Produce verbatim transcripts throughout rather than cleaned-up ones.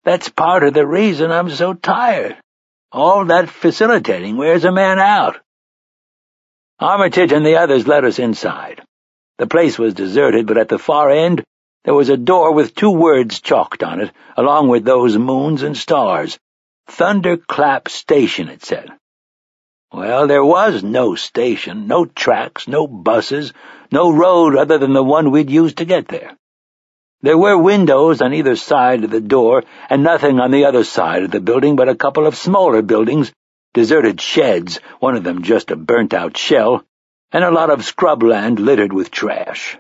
That's part of the reason I'm so tired. All that facilitating wears a man out." Armitage and the others led us inside. The place was deserted, but at the far end there was a door with two words chalked on it, along with those moons and stars. Thunderclap Station, it said. Well, there was no station, no tracks, no buses, no road other than the one we'd used to get there. There were windows on either side of the door, and nothing on the other side of the building but a couple of smaller buildings, deserted sheds, one of them just a burnt-out shell, and a lot of scrubland littered with trash.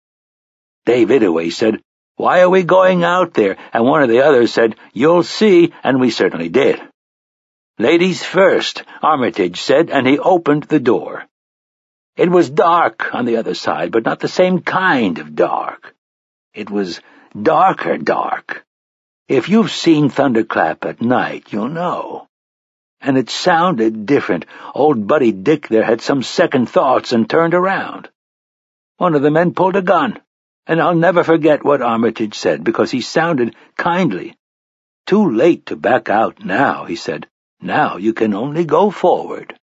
Dave Idaway said, "Why are we going out there?" And one of the others said, "You'll see," and we certainly did. "Ladies first," Armitage said, and he opened the door. It was dark on the other side, but not the same kind of dark. It was darker dark. If you've seen Thunderclap at night, you'll know. And it sounded different. Old Buddy Dick there had some second thoughts and turned around. One of the men pulled a gun, and I'll never forget what Armitage said, because he sounded kindly. "Too late to back out now," he said. "Now you can only go forward."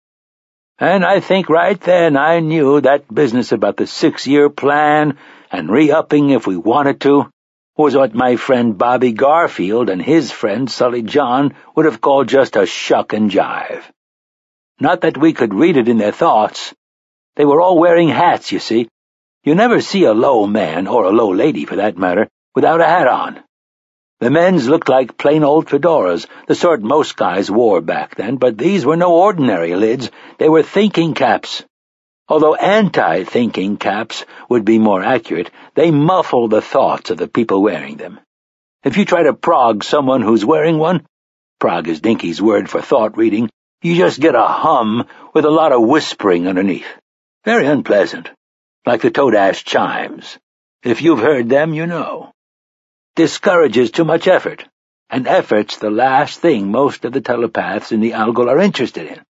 And I think right then I knew that business about the six-year plan and re-upping if we wanted to was what my friend Bobby Garfield and his friend Sully John would have called just a shuck and jive. Not that we could read it in their thoughts. They were all wearing hats, you see. You never see a low man, or a low lady for that matter, without a hat on. The men's looked like plain old fedoras, the sort most guys wore back then, but these were no ordinary lids. They were thinking caps. Although anti-thinking caps would be more accurate, they muffle the thoughts of the people wearing them. If you try to prog someone who's wearing one, prog is Dinky's word for thought-reading, you just get a hum with a lot of whispering underneath. Very unpleasant, like the Toadash chimes. If you've heard them, you know. Discourages too much effort, and effort's the last thing most of the telepaths in the Algol are interested in.